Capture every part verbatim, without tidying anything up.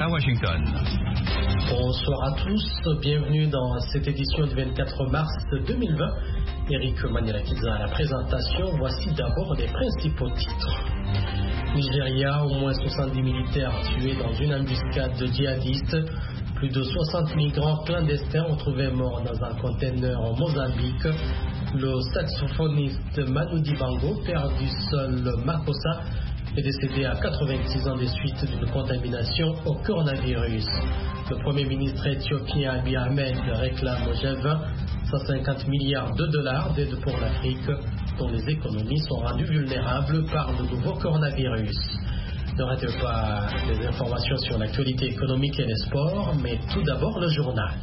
à Washington. Bonsoir à tous, bienvenue dans cette édition du vingt-quatre mars deux mille vingt. Eric Manilakiza à la présentation, voici d'abord les principaux titres. Nigeria, au moins soixante-dix militaires tués dans une embuscade de djihadistes. Plus de soixante migrants clandestins retrouvés morts dans un conteneur au Mozambique. Le saxophoniste Manu Dibango, père du seul Makossa, est décédé à quatre-vingt-six ans des suites d'une contamination au coronavirus. Le Premier ministre éthiopien Abiy Ahmed réclame au G vingt cent cinquante milliards de dollars d'aide pour l'Afrique, dont les économies sont rendues vulnérables par le nouveau coronavirus. Ne ratez pas les informations sur l'actualité économique et les sports, mais tout d'abord le journal.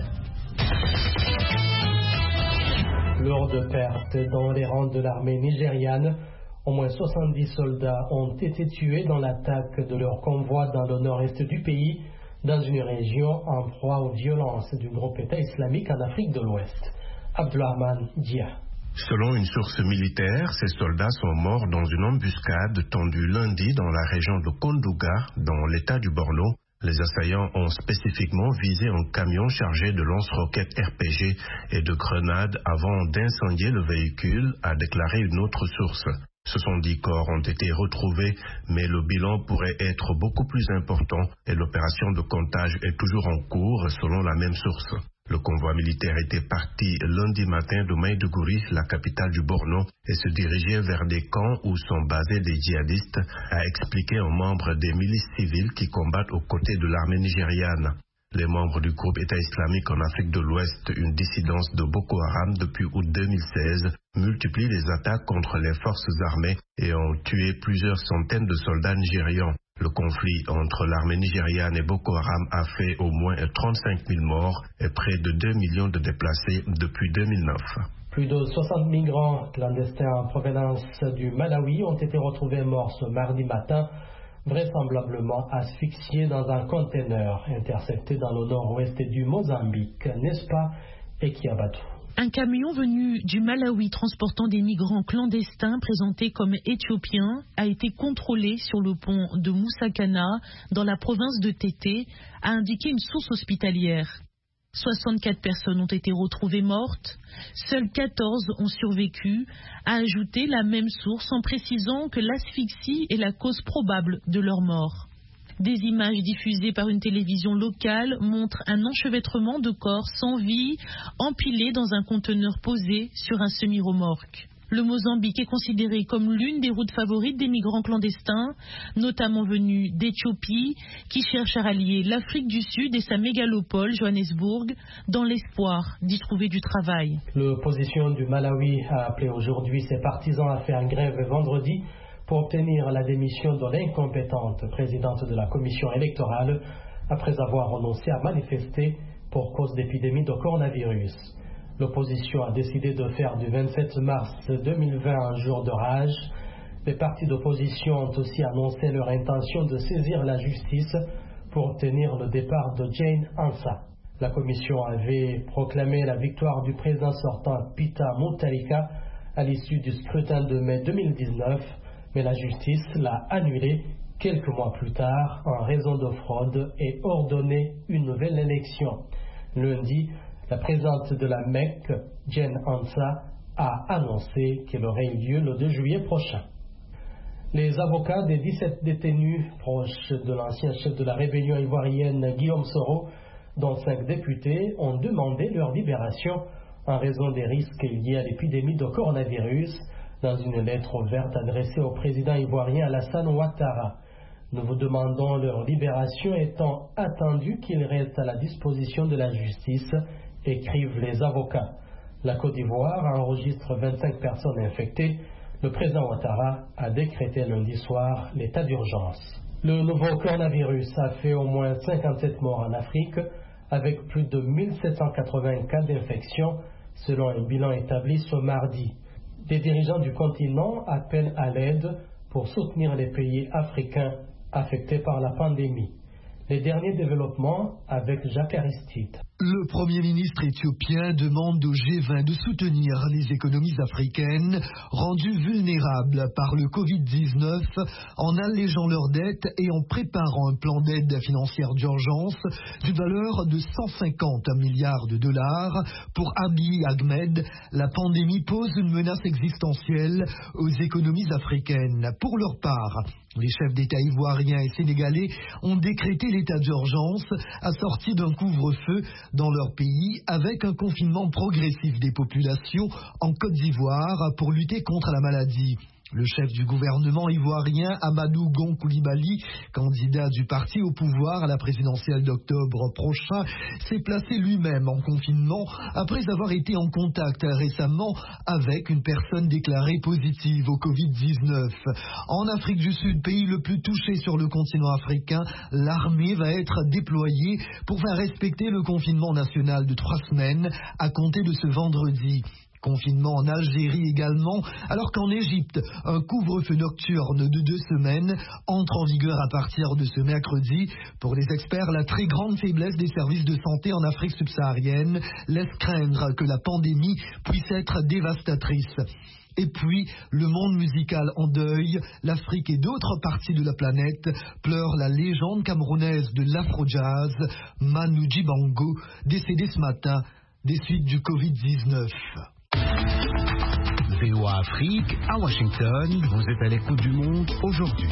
Lourde perte dans les rangs de l'armée nigériane. Au moins soixante-dix soldats ont été tués dans l'attaque de leur convoi dans le nord-est du pays, dans une région en proie aux violences du groupe État islamique en Afrique de l'Ouest. Abdulrahman Dia. Selon une source militaire, ces soldats sont morts dans une embuscade tendue lundi dans la région de Kondouga, dans l'état du Borno. Les assaillants ont spécifiquement visé un camion chargé de lance-roquettes R P G et de grenades avant d'incendier le véhicule, a déclaré une autre source. soixante-dix corps ont été retrouvés, mais le bilan pourrait être beaucoup plus important et l'opération de comptage est toujours en cours selon la même source. Le convoi militaire était parti lundi matin de Maiduguri, la capitale du Borno, et se dirigeait vers des camps où sont basés des djihadistes, a expliqué un membre des milices civiles qui combattent aux côtés de l'armée nigériane. Les membres du groupe État islamique en Afrique de l'Ouest, une dissidence de Boko Haram depuis août deux mille seize, multiplient les attaques contre les forces armées et ont tué plusieurs centaines de soldats nigérians. Le conflit entre l'armée nigériane et Boko Haram a fait au moins trente-cinq mille morts et près de deux millions de déplacés depuis deux mille neuf. Plus de soixante migrants clandestins en provenance du Malawi ont été retrouvés morts ce mardi matin, vraisemblablement asphyxiés dans un conteneur intercepté dans le nord-ouest du Mozambique, n'est-ce pas, Ekiabatou? Un camion venu du Malawi transportant des migrants clandestins présentés comme éthiopiens a été contrôlé sur le pont de Moussakana dans la province de Tété, a indiqué une source hospitalière. soixante-quatre personnes ont été retrouvées mortes, seules quatorze ont survécu, a ajouté la même source en précisant que l'asphyxie est la cause probable de leur mort. Des images diffusées par une télévision locale montrent un enchevêtrement de corps sans vie empilés dans un conteneur posé sur un semi-remorque. Le Mozambique est considéré comme l'une des routes favorites des migrants clandestins, notamment venus d'Éthiopie, qui cherchent à rallier l'Afrique du Sud et sa mégalopole, Johannesburg, dans l'espoir d'y trouver du travail. L'opposition du Malawi a appelé aujourd'hui ses partisans à faire grève vendredi pour obtenir la démission de l'incompétente présidente de la commission électorale après avoir renoncé à manifester pour cause d'épidémie de coronavirus. L'opposition a décidé de faire du vingt-sept mars deux mille vingt un jour de rage. Les partis d'opposition ont aussi annoncé leur intention de saisir la justice pour obtenir le départ de Jane Ansa. La commission avait proclamé la victoire du président sortant Peter Mutharika à l'issue du scrutin de mai deux mille dix-neuf, mais la justice l'a annulé quelques mois plus tard en raison de fraude et ordonné une nouvelle élection. Lundi, la présidente de la M E C, Jane Ansa, a annoncé qu'elle aurait eu lieu le deux juillet prochain. Les avocats des dix-sept détenus proches de l'ancien chef de la rébellion ivoirienne Guillaume Soro, dont cinq députés, ont demandé leur libération en raison des risques liés à l'épidémie de coronavirus dans une lettre ouverte adressée au président ivoirien Alassane Ouattara. Nous vous demandons leur libération étant attendu qu'ils restent à la disposition de la justice, écrivent les avocats. La Côte d'Ivoire enregistre vingt-cinq personnes infectées. Le président Ouattara a décrété lundi soir l'état d'urgence. Le nouveau coronavirus a fait au moins cinquante-sept morts en Afrique, avec plus de mille sept cent quatre-vingts cas d'infection, selon un bilan établi ce mardi. Des dirigeants du continent appellent à l'aide pour soutenir les pays africains affectés par la pandémie. Les derniers développements avec Jacques Aristide. Le Premier ministre éthiopien demande au G vingt de soutenir les économies africaines rendues vulnérables par le covid dix-neuf en allégeant leurs dettes et en préparant un plan d'aide financière d'urgence d'une valeur de cent cinquante milliards de dollars. Pour Abiy Ahmed, la pandémie pose une menace existentielle aux économies africaines. Pour leur part, les chefs d'État ivoiriens et sénégalais ont décrété l'état d'urgence assorti d'un couvre-feu dans leur pays avec un confinement progressif des populations en Côte d'Ivoire pour lutter contre la maladie. Le chef du gouvernement ivoirien, Amadou Gon Coulibaly, candidat du parti au pouvoir à la présidentielle d'octobre prochain, s'est placé lui-même en confinement après avoir été en contact récemment avec une personne déclarée positive au covid dix-neuf. En Afrique du Sud, pays le plus touché sur le continent africain, l'armée va être déployée pour faire respecter le confinement national de trois semaines à compter de ce vendredi. Confinement en Algérie également, alors qu'en Égypte, un couvre-feu nocturne de deux semaines entre en vigueur à partir de ce mercredi. Pour les experts, la très grande faiblesse des services de santé en Afrique subsaharienne laisse craindre que la pandémie puisse être dévastatrice. Et puis, le monde musical en deuil, l'Afrique et d'autres parties de la planète pleurent la légende camerounaise de l'afro-jazz, Manu Dibango, décédé ce matin des suites du covid dix-neuf. V O A Afrique, à Washington, vous êtes à l'écoute du monde aujourd'hui.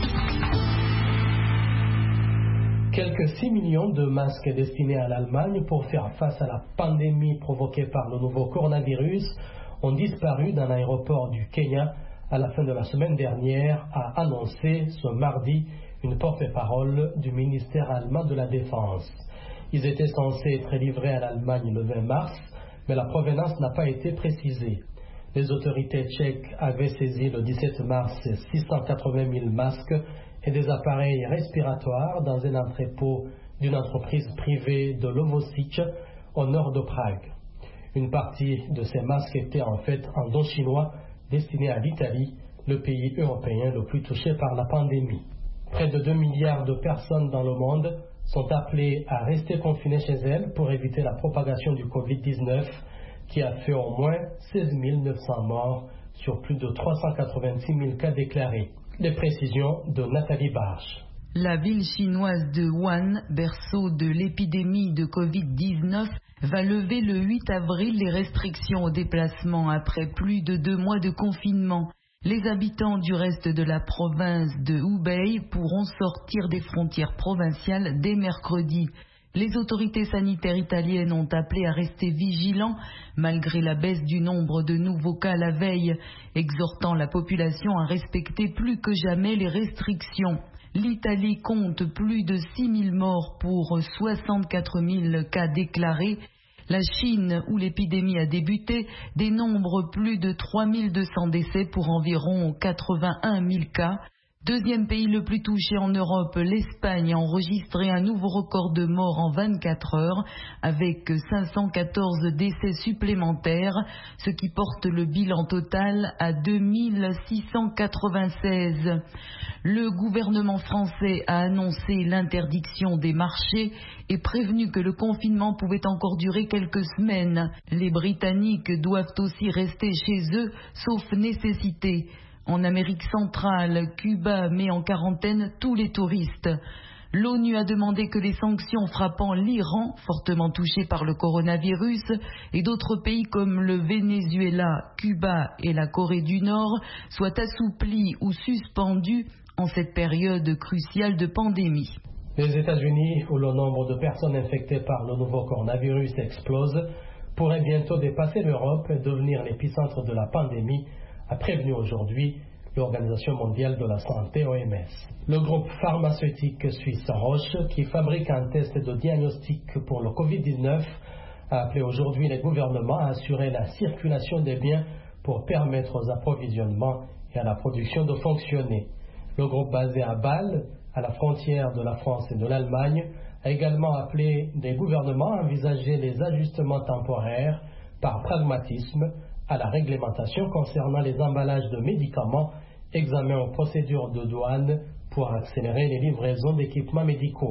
Quelques six millions de masques destinés à l'Allemagne pour faire face à la pandémie provoquée par le nouveau coronavirus ont disparu d'un aéroport du Kenya à la fin de la semaine dernière, a annoncé ce mardi une porte-parole du ministère allemand de la Défense. Ils étaient censés être livrés à l'Allemagne le vingt mars, mais la provenance n'a pas été précisée. Les autorités tchèques avaient saisi le dix-sept mars six cent quatre-vingt mille masques et des appareils respiratoires dans un entrepôt d'une entreprise privée de Lovosice au nord de Prague. Une partie de ces masques était en fait en don chinois destinés à l'Italie, le pays européen le plus touché par la pandémie. Près de deux milliards de personnes dans le monde sont appelées à rester confinées chez elles pour éviter la propagation du covid dix-neuf qui a fait au moins seize mille neuf cents morts sur plus de trois cent quatre-vingt-six mille cas déclarés. Les précisions de Nathalie Barche. La ville chinoise de Wuhan, berceau de l'épidémie de covid dix-neuf, va lever le huit avril les restrictions aux déplacements après plus de deux mois de confinement. Les habitants du reste de la province de Hubei pourront sortir des frontières provinciales dès mercredi. Les autorités sanitaires italiennes ont appelé à rester vigilants malgré la baisse du nombre de nouveaux cas la veille, exhortant la population à respecter plus que jamais les restrictions. L'Italie compte plus de six mille morts pour soixante-quatre mille cas déclarés. La Chine, où l'épidémie a débuté, dénombre plus de trois mille deux cents décès pour environ quatre-vingt-un mille cas. Deuxième pays le plus touché en Europe, l'Espagne a enregistré un nouveau record de morts en vingt-quatre heures avec cinq cent quatorze décès supplémentaires, ce qui porte le bilan total à deux mille six cent quatre-vingt-seize. Le gouvernement français a annoncé l'interdiction des marchés et prévenu que le confinement pouvait encore durer quelques semaines. Les Britanniques doivent aussi rester chez eux, sauf nécessité. En Amérique centrale, Cuba met en quarantaine tous les touristes. L'ONU a demandé que les sanctions frappant l'Iran, fortement touché par le coronavirus, et d'autres pays comme le Venezuela, Cuba et la Corée du Nord soient assouplies ou suspendues en cette période cruciale de pandémie. Les États-Unis, où le nombre de personnes infectées par le nouveau coronavirus explose, pourraient bientôt dépasser l'Europe et devenir l'épicentre de la pandémie, a prévenu aujourd'hui l'Organisation mondiale de la santé, O M S. Le groupe pharmaceutique suisse Roche, qui fabrique un test de diagnostic pour le covid dix-neuf, a appelé aujourd'hui les gouvernements à assurer la circulation des biens pour permettre aux approvisionnements et à la production de fonctionner. Le groupe basé à Bâle, à la frontière de la France et de l'Allemagne, a également appelé les gouvernements à envisager les ajustements temporaires par pragmatisme à la réglementation concernant les emballages de médicaments, examen aux procédures de douane pour accélérer les livraisons d'équipements médicaux.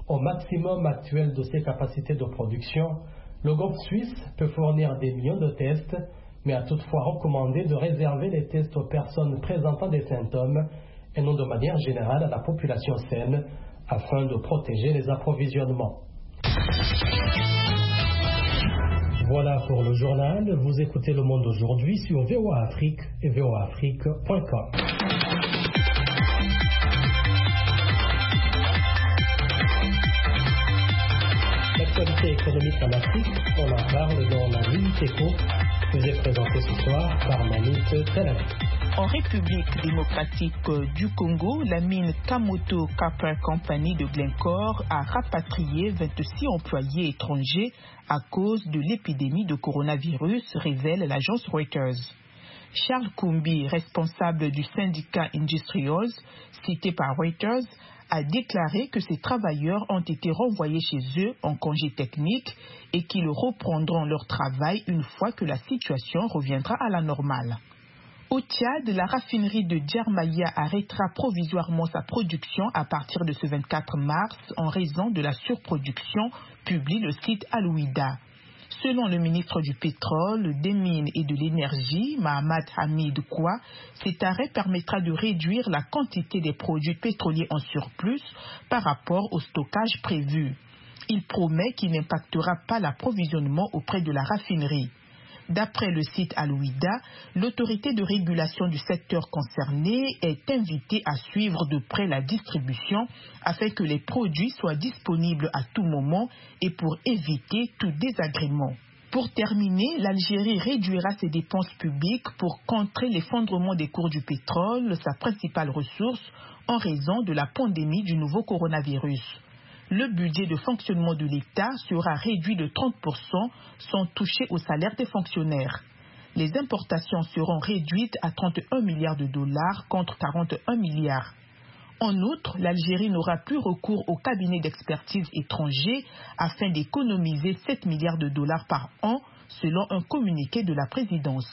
au maximum actuel de ses capacités de production, le groupe suisse peut fournir des millions de tests, mais a toutefois recommandé de réserver les tests aux personnes présentant des symptômes et non de manière générale à la population saine, afin de protéger les approvisionnements. Voilà pour le journal. Vous écoutez Le Monde aujourd'hui sur V O A Afrique et V O A Afrique point com. L'actualité économique en Afrique, on en parle dans la Minute Éco, vous est présentée ce soir par Manit Talavi. En République démocratique du Congo, la mine Kamoto Copper Company de Glencore a rapatrié vingt-six employés étrangers à cause de l'épidémie de coronavirus, révèle l'agence Reuters. Charles Kumbi, responsable du syndicat Industrials, cité par Reuters, a déclaré que ces travailleurs ont été renvoyés chez eux en congé technique et qu'ils reprendront leur travail une fois que la situation reviendra à la normale. Au Tchad, la raffinerie de Djermaya arrêtera provisoirement sa production à partir de ce vingt-quatre mars en raison de la surproduction, publie le site Al-Ouida. Selon le ministre du Pétrole, des Mines et de l'Énergie, Mahamad Hamid Kwa, cet arrêt permettra de réduire la quantité des produits pétroliers en surplus par rapport au stockage prévu. Il promet qu'il n'impactera pas l'approvisionnement auprès de la raffinerie. D'après le site Al-Ouida, l'autorité de régulation du secteur concerné est invitée à suivre de près la distribution afin que les produits soient disponibles à tout moment et pour éviter tout désagrément. Pour terminer, l'Algérie réduira ses dépenses publiques pour contrer l'effondrement des cours du pétrole, sa principale ressource, en raison de la pandémie du nouveau coronavirus. Le budget de fonctionnement de l'État sera réduit de trente pour cent sans toucher au salaire des fonctionnaires. Les importations seront réduites à trente et un milliards de dollars contre quarante et un milliards. En outre, l'Algérie n'aura plus recours aux cabinets d'expertise étrangers afin d'économiser sept milliards de dollars par an, selon un communiqué de la présidence.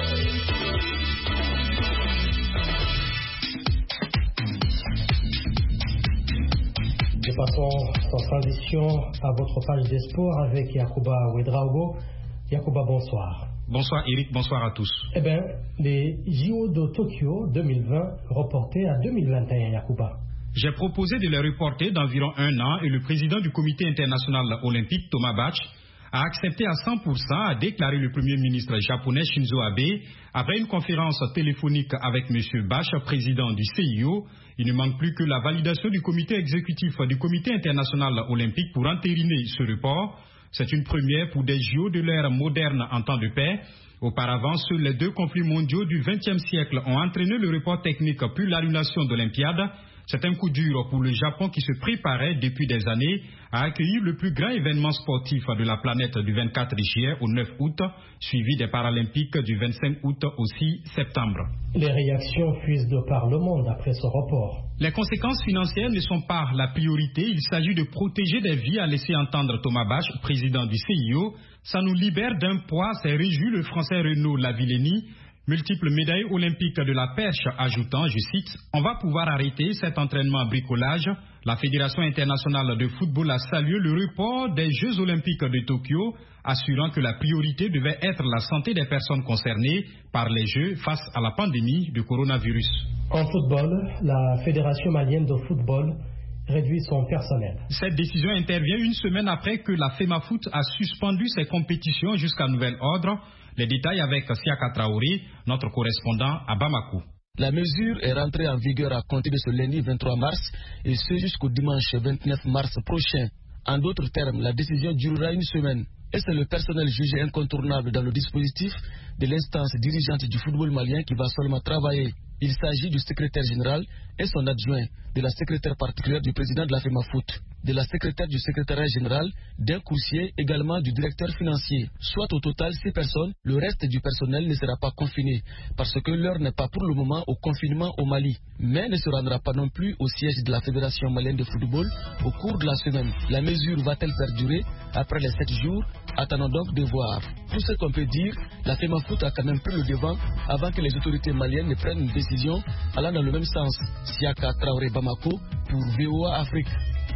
Nous passons sans transition à votre page des sports avec Yacouba Ouedraogo. Yacouba, bonsoir. Bonsoir Eric, bonsoir à tous. Eh bien, les J O de Tokyo deux mille vingt reportés à deux mille vingt et un, Yacouba. J'ai proposé de les reporter d'environ un an et le président du comité international olympique, Thomas Bach, a accepté à cent pour cent, a déclaré le premier ministre japonais Shinzo Abe après une conférence téléphonique avec M. Bach, président du C I O. Il ne manque plus que la validation du comité exécutif du comité international olympique pour entériner ce report. C'est une première pour des J O de l'ère moderne en temps de paix. Auparavant, seuls les deux conflits mondiaux du vingtième siècle ont entraîné le report technique puis l'annulation de l'Olympiade. C'est un coup dur pour le Japon qui se préparait depuis des années à accueillir le plus grand événement sportif de la planète du vingt-quatre juillet au neuf août, suivi des Paralympiques du vingt-cinq août au six septembre. Les réactions fusent de par le monde après ce report. Les conséquences financières ne sont pas la priorité. Il s'agit de protéger des vies, a laissé entendre Thomas Bach, président du C I O. Ça nous libère d'un poids, s'est réjoui le français Renaud Lavillenie, multiple médaille olympique de la perche, ajoutant, je cite, « On va pouvoir arrêter cet entraînement à bricolage. » La Fédération internationale de football a salué le report des Jeux olympiques de Tokyo, assurant que la priorité devait être la santé des personnes concernées par les Jeux face à la pandémie de coronavirus. En football, la Fédération malienne de football réduit son personnel. Cette décision intervient une semaine après que la FEMAFOOT a suspendu ses compétitions jusqu'à nouvel ordre. Les détails avec Siaka Traoré, notre correspondant à Bamako. La mesure est rentrée en vigueur à compter de ce lundi vingt-trois mars et ce jusqu'au dimanche vingt-neuf mars prochain. En d'autres termes, la décision durera une semaine. Et c'est le personnel jugé incontournable dans le dispositif de l'instance dirigeante du football malien qui va seulement travailler. Il s'agit du secrétaire général et son adjoint, de la secrétaire particulière du président de la FEMAFOOT, de la secrétaire du secrétariat général, d'un coursier, également du directeur financier. Soit au total six personnes, le reste du personnel ne sera pas confiné, parce que l'heure n'est pas pour le moment au confinement au Mali, mais ne se rendra pas non plus au siège de la Fédération malienne de football au cours de la semaine. La mesure va-t-elle perdurer après les sept jours? Attendons donc de voir. Tout ce qu'on peut dire, la FEMAFOOT a quand même pris le devant avant que les autorités maliennes ne prennent une décision allant dans le même sens. Siaka Traoré Bamako pour V O A Afrique.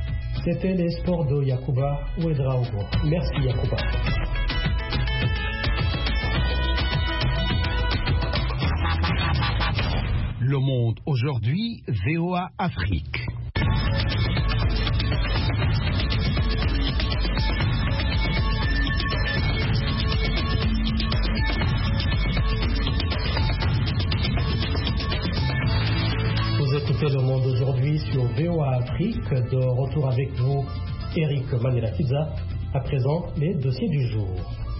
C'était les sports de Yacouba Ouedraogo. Merci Yacouba. Le Monde aujourd'hui, V O A Afrique. Vous écoutez Le Monde aujourd'hui sur V O A Afrique. De retour avec vous, Eric Manelatiza. À présent, les dossiers du jour.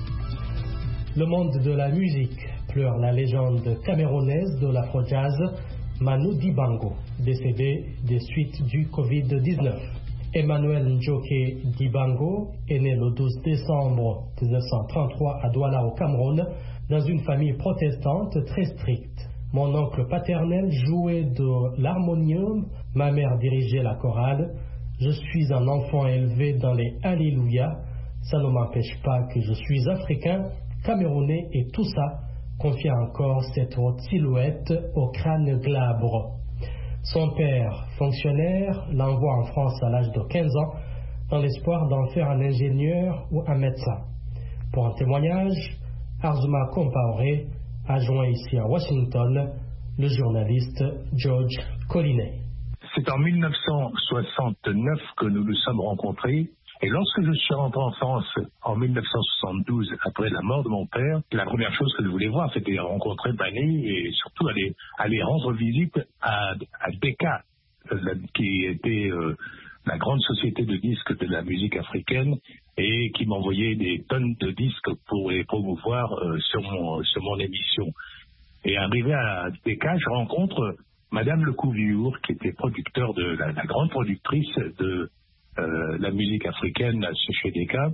Le monde de la musique pleure la légende camerounaise de l'afro-jazz Manu Dibango, décédé des suites du covid dix-neuf. Emmanuel Njoke Dibango est né le douze décembre mille neuf cent trente-trois à Douala au Cameroun, dans une famille protestante très stricte. Mon oncle paternel jouait de l'harmonium, ma mère dirigeait la chorale. Je suis un enfant élevé dans les Alléluia. Ça ne m'empêche pas que je suis africain, camerounais et tout ça, confia encore cette haute silhouette au crâne glabre. Son père, fonctionnaire, l'envoie en France à l'âge de quinze ans dans l'espoir d'en faire un ingénieur ou un médecin. Pour un témoignage, Arzuma Compaoré a joint ici à Washington le journaliste George Collinet. C'est en mille neuf cent soixante-neuf que nous nous sommes rencontrés. Et lorsque je suis rentré en France en mille neuf cent soixante-douze, après la mort de mon père, la première chose que je voulais voir, c'était rencontrer Manu et surtout aller, aller rendre visite à, à Decca, qui était euh, la grande société de disques de la musique africaine et qui m'envoyait des tonnes de disques pour les promouvoir euh, sur, mon, sur mon émission. Et arrivé à Decca, je rencontre Madame Lecouviour, qui était producteur de la, la grande productrice de Euh, la musique africaine chez Decca.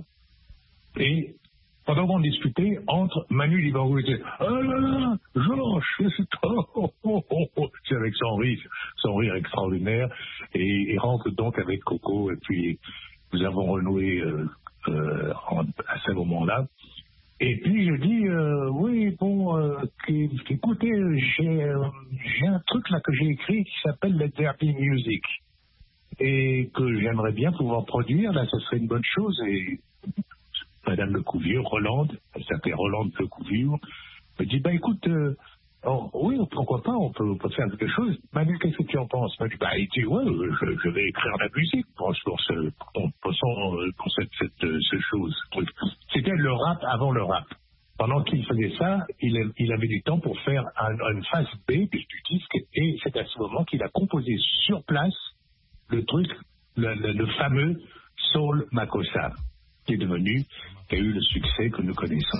Et pendant qu'on discutait, entre Manu Dibango et disait « Ah là là, Georges, c'est toi !» C'est avec son rire, son rire extraordinaire. Et il rentre donc avec Coco. Et puis, nous avons renoué euh, euh, en, à ce moment-là. Et puis, je dis euh, « Oui, bon, euh, écoutez, j'ai, euh, j'ai un truc là que j'ai écrit qui s'appelle Let There Be Music. Et que j'aimerais bien pouvoir produire, là, ce serait une bonne chose. » Et Madame Lecouviour, Rolande, elle s'appelait Rolande Lecouviour, me dit, bah écoute, euh, oh, oui, pourquoi pas, on peut, on peut faire quelque chose. Manu, qu'est-ce que tu en penses? Manu, bah il dit, ouais, je, je vais écrire la musique pour, pour, ce, pour, pour, son, pour cette, cette, cette chose. C'était le rap avant le rap. Pendant qu'il faisait ça, il, il avait du temps pour faire un, une phase B du, du disque, et c'est à ce moment qu'il a composé sur place le truc, le, le, le fameux Soul Makossa, qui est devenu, qui a eu le succès que nous connaissons.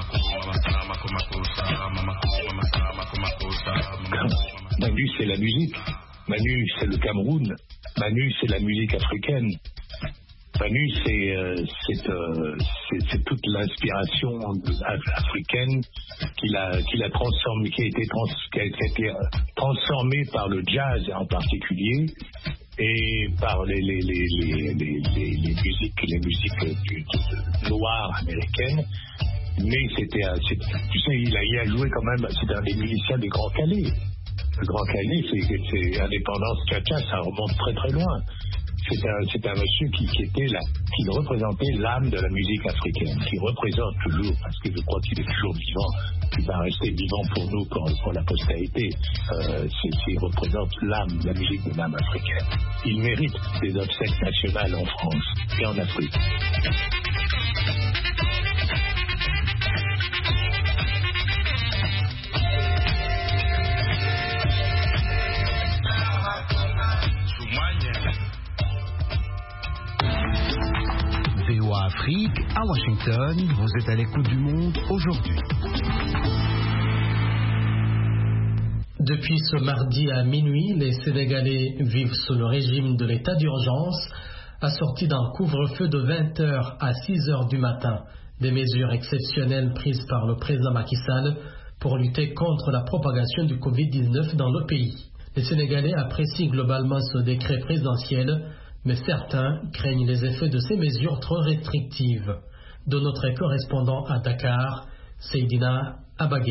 Manu, c'est la musique. Manu, c'est le Cameroun. Manu, c'est la musique africaine. Manu, c'est, euh, c'est, euh, c'est, c'est toute l'inspiration africaine qu'il a, qu'il a transformé, qui a été, trans, qui a été transformée par le jazz en particulier, et par les, les, les, les, les, les, les musiques, les musiques du, du, noires américaines. Mais c'était, c'est, tu sais, il a, il a joué quand même, c'est un des musiciens du Grand Calais. Le Grand Calais, c'est, c'est indépendance tcha-tcha, ça remonte très très loin. C'est un, c'est un monsieur qui, qui était là, qui représentait l'âme de la musique africaine, qui représente toujours, parce que je crois qu'il est toujours vivant, il va rester vivant pour nous, pour, pour la postérité. Euh, c'est, il représente l'âme, la musique de l'âme africaine. Il mérite des obsèques nationales en France et en Afrique. Afrique, à Washington, vous êtes à l'écoute du Monde aujourd'hui. Depuis ce mardi à minuit, les Sénégalais vivent sous le régime de l'état d'urgence, assorti d'un couvre-feu de vingt heures à six heures du matin, des mesures exceptionnelles prises par le président Macky Sall pour lutter contre la propagation du covid dix-neuf dans le pays. Les Sénégalais apprécient globalement ce décret présidentiel, mais certains craignent les effets de ces mesures trop restrictives. De notre correspondant à Dakar, Seydina Abagay.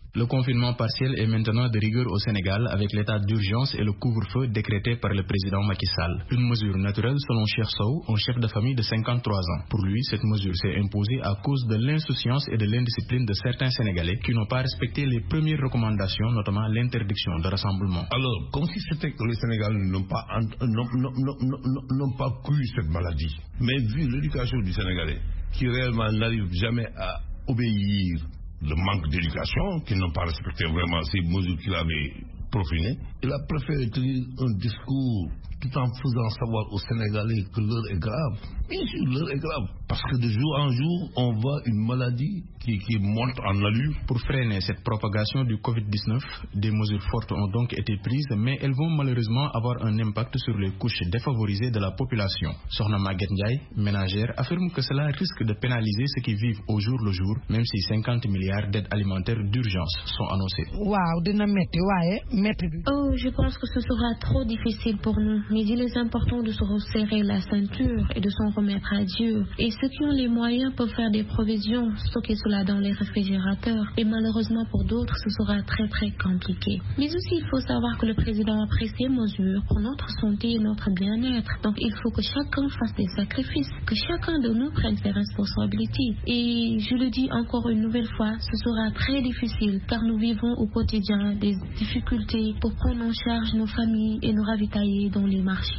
Le confinement partiel est maintenant de rigueur au Sénégal avec l'état d'urgence et le couvre-feu décrété par le président Macky Sall. Une mesure naturelle selon Cheikh Sow, un chef de famille de cinquante-trois ans. Pour lui, cette mesure s'est imposée à cause de l'insouciance et de l'indiscipline de certains Sénégalais qui n'ont pas respecté les premières recommandations, notamment l'interdiction de rassemblement. Alors, comme si c'était que les Sénégalais n'ont pas, n'ont pas cru cette maladie. Mais vu l'éducation du Sénégalais, qui réellement n'arrive jamais à obéir le manque d'éducation, qui n'ont pas respecté vraiment ces mesures qu'il avait profinées, il a préféré tenir un discours tout en faisant savoir aux Sénégalais que l'heure est grave. Bien sûr, l'heure est grave, parce que de jour en jour, on voit une maladie qui, qui monte en allure. Pour freiner cette propagation du covid dix-neuf, des mesures fortes ont donc été prises, mais elles vont malheureusement avoir un impact sur les couches défavorisées de la population. Sokhna Maguette Ndiaye, ménagère, affirme que cela risque de pénaliser ceux qui vivent au jour le jour, même si cinquante milliards d'aides alimentaires d'urgence sont annoncés. Wow, oh, je pense que ce sera trop difficile pour nous. Mais il est important de se resserrer la ceinture et de s'en remettre à Dieu. Et ceux qui ont les moyens peuvent faire des provisions, stocker cela dans les réfrigérateurs. Et malheureusement pour d'autres, ce sera très très compliqué. Mais aussi, il faut savoir que le président a pris ces mesures pour notre santé et notre bien-être. Donc il faut que chacun fasse des sacrifices, que chacun de nous prenne ses responsabilités. Et je le dis encore une nouvelle fois, ce sera très difficile car nous vivons au quotidien des difficultés pour prendre en charge nos familles et nous ravitailler dans les marchés.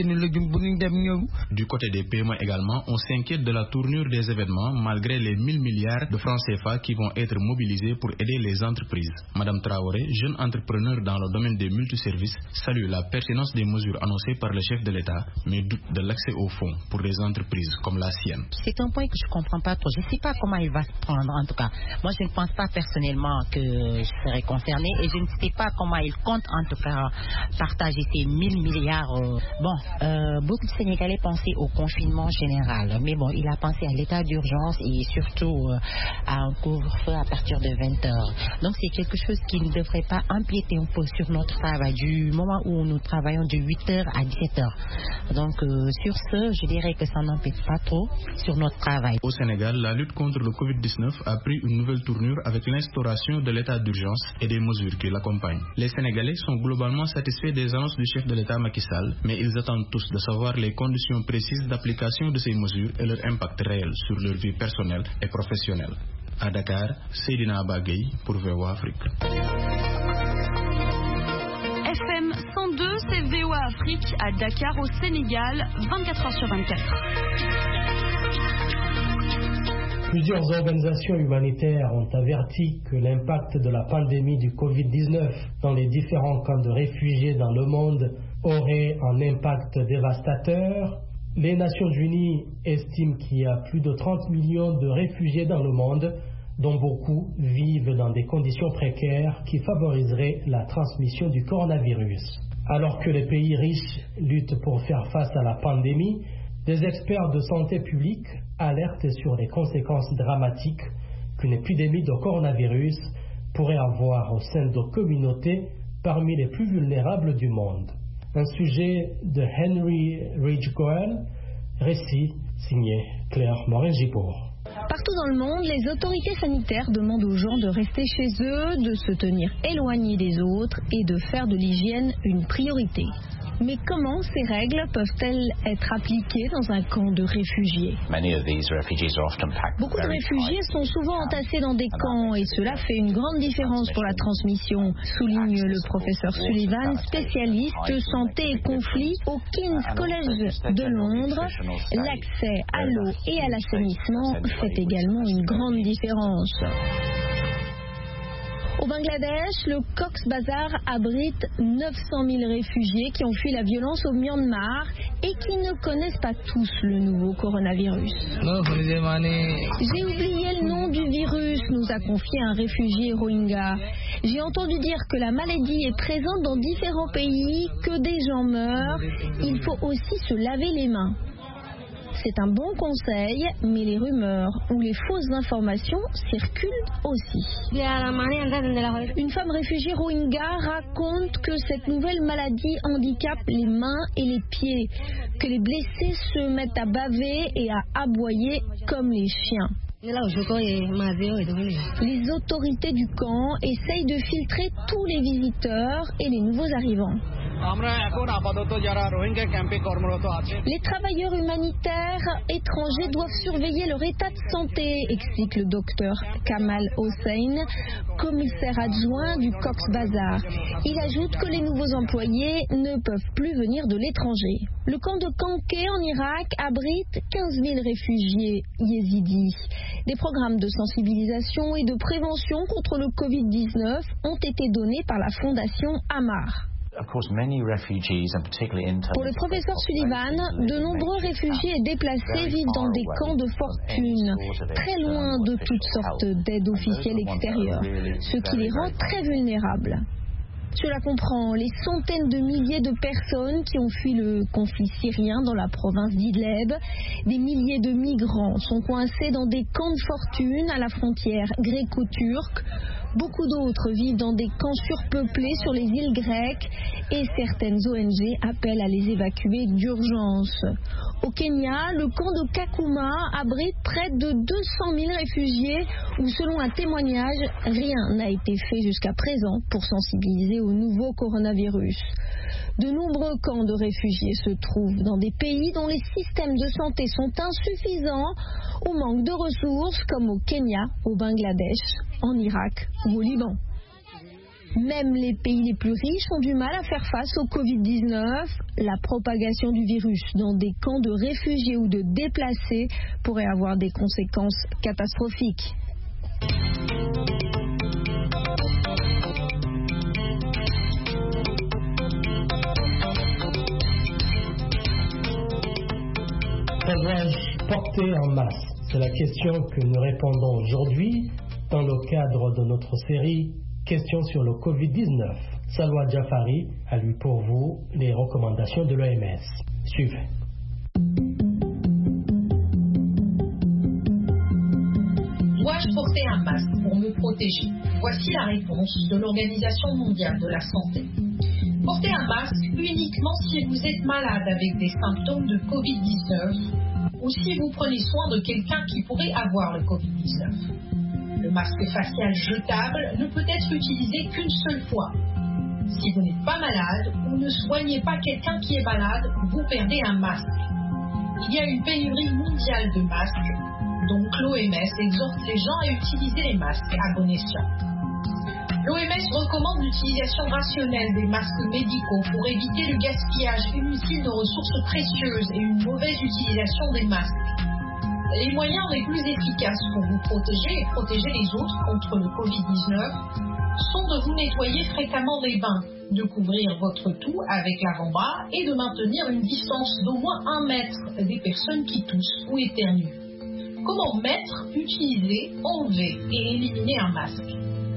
Du côté des paiements également, on s'inquiète de la tournure des événements malgré les mille milliards de francs C F A qui vont être mobilisés pour aider les entreprises. Madame Traoré, jeune entrepreneur dans le domaine des multiservices, salue la pertinence des mesures annoncées par le chef de l'État, mais doute de l'accès aux fonds pour des entreprises comme la sienne. C'est un point que je ne comprends pas trop. Je ne sais pas comment il va se prendre en tout cas. Moi, je ne pense pas personnellement que je serai concernée et je ne sais pas comment il compte en tout cas partager ces mille milliards. Bon, euh, beaucoup de Sénégalais pensaient au confinement général, mais bon, il a pensé à l'état d'urgence et surtout euh, à un couvre-feu à partir de vingt heures. Donc c'est quelque chose qui ne devrait pas empiéter un peu sur notre travail, du moment où nous travaillons de huit heures à dix-sept heures. Donc euh, sur ce, je dirais que ça n'empiète pas trop sur notre travail. Au Sénégal, la lutte contre le covid dix-neuf a pris une nouvelle tournure avec l'instauration de l'état d'urgence et des mesures qui l'accompagnent. Les Sénégalais sont globalement satisfaits des annonces du chef de l'État Macky Sall, mais ils attendent tous de savoir les conditions précises d'application de ces mesures et leur impact réel sur leur vie personnelle et professionnelle. À Dakar, Seydina Bagay pour V O A Afrique. F M cent deux, c'est V O A Afrique à Dakar au Sénégal, vingt-quatre heures sur vingt-quatre. Plusieurs organisations humanitaires ont averti que l'impact de la pandémie du covid dix-neuf dans les différents camps de réfugiés dans le monde aurait un impact dévastateur. Les Nations Unies estiment qu'il y a plus de trente millions de réfugiés dans le monde, dont beaucoup vivent dans des conditions précaires qui favoriseraient la transmission du coronavirus. Alors que les pays riches luttent pour faire face à la pandémie, des experts de santé publique alertent sur les conséquences dramatiques qu'une épidémie de coronavirus pourrait avoir au sein de communautés parmi les plus vulnérables du monde. Un sujet de Henry Ridgewell, récit signé Claire Morin-Gibourg. Partout dans le monde, les autorités sanitaires demandent aux gens de rester chez eux, de se tenir éloignés des autres et de faire de l'hygiène une priorité. Mais comment ces règles peuvent-elles être appliquées dans un camp de réfugiés? Beaucoup de réfugiés sont souvent entassés dans des camps et cela fait une grande différence pour la transmission, souligne le professeur Sullivan, spécialiste santé et conflits au King's College de Londres. L'accès à l'eau et à l'assainissement fait également une grande différence. Au Bangladesh, le Cox's Bazar abrite neuf cent mille réfugiés qui ont fui la violence au Myanmar et qui ne connaissent pas tous le nouveau coronavirus. J'ai oublié le nom du virus, nous a confié un réfugié Rohingya. J'ai entendu dire que la maladie est présente dans différents pays, que des gens meurent. Il faut aussi se laver les mains. C'est un bon conseil, mais les rumeurs ou les fausses informations circulent aussi. Une femme réfugiée Rohingya raconte que cette nouvelle maladie handicape les mains et les pieds, que les blessés se mettent à baver et à aboyer comme les chiens. Les autorités du camp essayent de filtrer tous les visiteurs et les nouveaux arrivants. Les travailleurs humanitaires étrangers doivent surveiller leur état de santé, explique le docteur Kamal Hossein, commissaire adjoint du Cox's Bazar. Il ajoute que les nouveaux employés ne peuvent plus venir de l'étranger. Le camp de Kanké en Irak abrite quinze mille réfugiés yézidis. Des programmes de sensibilisation et de prévention contre le covid dix-neuf ont été donnés par la fondation Amar. Pour le professeur Sullivan, de nombreux réfugiés et déplacés vivent dans des camps de fortune, très loin de toutes sortes d'aides officielles extérieures, ce qui les rend très vulnérables. Cela comprend les centaines de milliers de personnes qui ont fui le conflit syrien dans la province d'Idleb. Des milliers de migrants sont coincés dans des camps de fortune à la frontière gréco-turque. Beaucoup d'autres vivent dans des camps surpeuplés sur les îles grecques et certaines O N G appellent à les évacuer d'urgence. Au Kenya, le camp de Kakuma abrite près de deux cent mille réfugiés où, selon un témoignage, rien n'a été fait jusqu'à présent pour sensibiliser au nouveau coronavirus. De nombreux camps de réfugiés se trouvent dans des pays dont les systèmes de santé sont insuffisants ou manquent de ressources, comme au Kenya, au Bangladesh, en Irak ou au Liban. Même les pays les plus riches ont du mal à faire face au covid dix-neuf. La propagation du virus dans des camps de réfugiés ou de déplacés pourrait avoir des conséquences catastrophiques. Dois-je porter un masque? C'est la question que nous répondons aujourd'hui dans le cadre de notre série Questions sur le covid dix-neuf. Salwa Jafari a lu pour vous les recommandations de l'O M S. Suivez. Dois-je porter un masque pour me protéger? Voici la réponse de l'Organisation mondiale de la santé. Portez un masque uniquement si vous êtes malade avec des symptômes de covid dix-neuf ou si vous prenez soin de quelqu'un qui pourrait avoir le covid dix-neuf. Le masque facial jetable ne peut être utilisé qu'une seule fois. Si vous n'êtes pas malade ou ne soignez pas quelqu'un qui est malade, vous perdez un masque. Il y a une pénurie mondiale de masques, donc l'O M S exhorte les gens à utiliser les masques à bon escient. L'O M S recommande l'utilisation rationnelle des masques médicaux pour éviter le gaspillage inutile de ressources précieuses et une mauvaise utilisation des masques. Les moyens les plus efficaces pour vous protéger et protéger les autres contre le covid dix-neuf sont de vous nettoyer fréquemment les bains, de couvrir votre toux avec l'avant-bras et de maintenir une distance d'au moins un mètre des personnes qui toussent ou éternuent. Comment mettre, utiliser, enlever et éliminer un masque?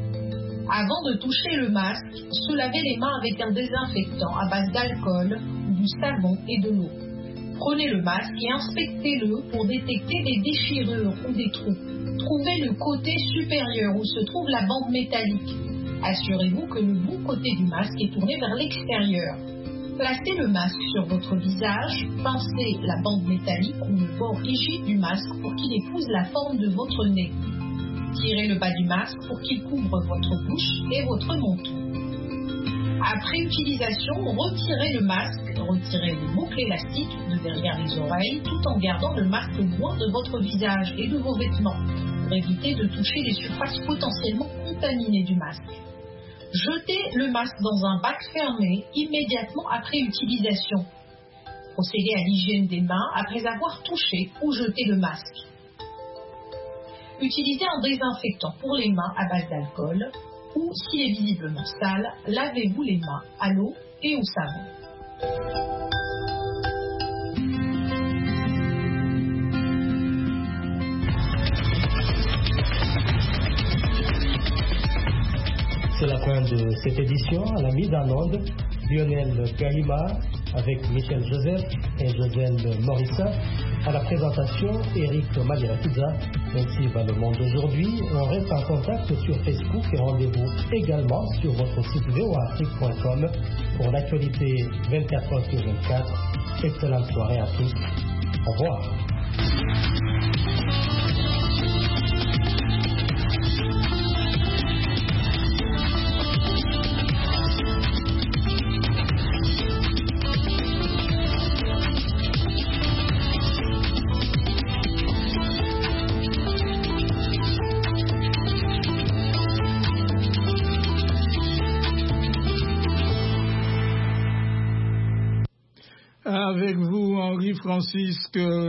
Avant de toucher le masque, se laver les mains avec un désinfectant à base d'alcool, du savon et de l'eau. Prenez le masque et inspectez-le pour détecter des déchirures ou des trous. Trouvez le côté supérieur où se trouve la bande métallique. Assurez-vous que le bon côté du masque est tourné vers l'extérieur. Placez le masque sur votre visage, pincez la bande métallique ou le bord rigide du masque pour qu'il épouse la forme de votre nez. Tirez le bas du masque pour qu'il couvre votre bouche et votre menton. Après utilisation, retirez le masque, retirez les boucles élastiques de derrière les oreilles tout en gardant le masque loin de votre visage et de vos vêtements pour éviter de toucher les surfaces potentiellement contaminées du masque. Jetez le masque dans un bac fermé immédiatement après utilisation. Procédez à l'hygiène des mains après avoir touché ou jeté le masque. Utilisez un désinfectant pour les mains à base d'alcool ou, s'il est visiblement sale, lavez-vous les mains à l'eau et au savon. C'est la fin de cette édition. À la mise en onde, Lionel Galima avec Michel Joseph et Joselle Morissa. À la présentation, Eric Madirakidza. Ainsi va le monde aujourd'hui. On reste en contact sur Facebook et rendez-vous également sur votre site v o a afrique point com pour l'actualité vingt-quatre heures sur vingt-quatre. Excellente soirée à tous. Au revoir. Francis, que